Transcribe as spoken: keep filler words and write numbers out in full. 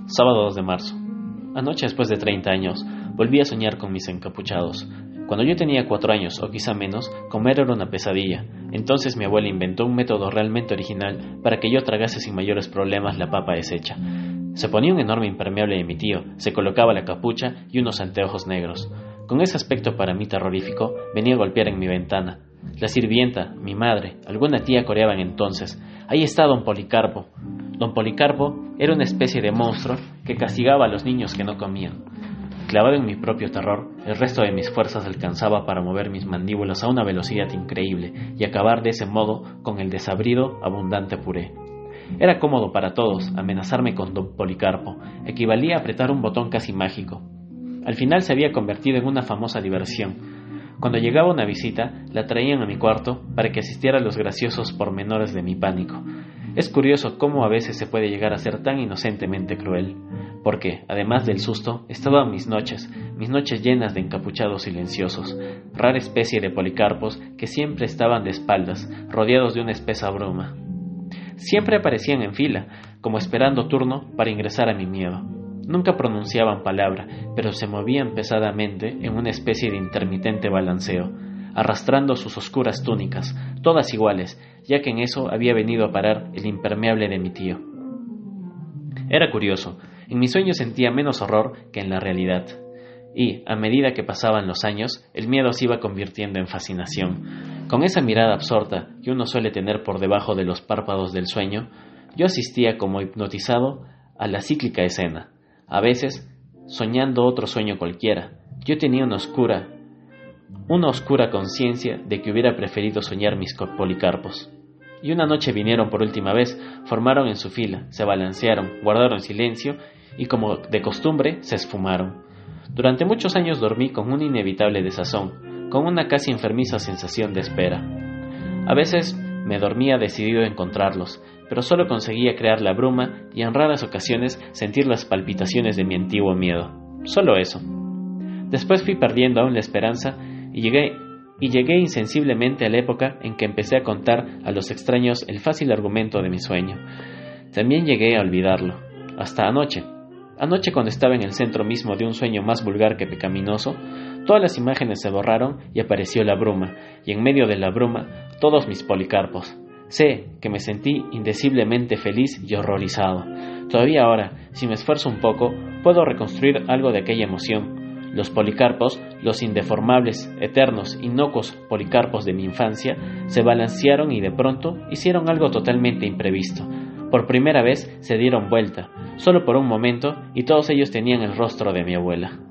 Sábado dos de marzo. Anoche, después de treinta años, volví a soñar con mis encapuchados. Cuando yo tenía cuatro años, o quizá menos, comer era una pesadilla. Entonces mi abuela inventó un método realmente original para que yo tragase sin mayores problemas la papa deshecha. Se ponía un enorme impermeable de mi tío, se colocaba la capucha y unos anteojos negros. Con ese aspecto para mí terrorífico, venía a golpear en mi ventana. La sirvienta, mi madre, alguna tía coreaban entonces: «Ahí está don Policarpo». Don Policarpo era una especie de monstruo que castigaba a los niños que no comían. Clavado en mi propio terror, el resto de mis fuerzas alcanzaba para mover mis mandíbulas a una velocidad increíble y acabar de ese modo con el desabrido, abundante puré. Era cómodo para todos. Amenazarme con don Policarpo equivalía a apretar un botón casi mágico. Al final se había convertido en una famosa diversión. Cuando llegaba una visita, la traían a mi cuarto para que asistiera a los graciosos pormenores de mi pánico. Es curioso cómo a veces se puede llegar a ser tan inocentemente cruel, porque, además del susto, estaban mis noches, mis noches llenas de encapuchados silenciosos, rara especie de policarpos que siempre estaban de espaldas, rodeados de una espesa bruma. Siempre aparecían en fila, como esperando turno para ingresar a mi miedo. Nunca pronunciaban palabra, pero se movían pesadamente en una especie de intermitente balanceo, arrastrando sus oscuras túnicas, todas iguales, ya que en eso había venido a parar el impermeable de mi tío. Era curioso, en mis sueños sentía menos horror que en la realidad, y, a medida que pasaban los años, el miedo se iba convirtiendo en fascinación. Con esa mirada absorta que uno suele tener por debajo de los párpados del sueño, yo asistía como hipnotizado a la cíclica escena. A veces, soñando otro sueño cualquiera, yo tenía una oscura, una oscura conciencia de que hubiera preferido soñar mis policarpos. Y una noche vinieron por última vez, formaron en su fila, se balancearon, guardaron silencio y, como de costumbre, se esfumaron. Durante muchos años dormí con una inevitable desazón, con una casi enfermiza sensación de espera. A veces me dormía decidido a encontrarlos, pero solo conseguía crear la bruma y en raras ocasiones sentir las palpitaciones de mi antiguo miedo. Solo eso. Después fui perdiendo aún la esperanza y llegué, y llegué insensiblemente a la época en que empecé a contar a los extraños el fácil argumento de mi sueño. También llegué a olvidarlo. Hasta anoche. Anoche, cuando estaba en el centro mismo de un sueño más vulgar que pecaminoso, todas las imágenes se borraron y apareció la bruma, y en medio de la bruma, todos mis policarpos. Sé que me sentí indeciblemente feliz y horrorizado. Todavía ahora, si me esfuerzo un poco, puedo reconstruir algo de aquella emoción. Los policarpos, los indeformables, eternos, inocuos policarpos de mi infancia, se balancearon y de pronto hicieron algo totalmente imprevisto. Por primera vez se dieron vuelta, solo por un momento, y todos ellos tenían el rostro de mi abuela.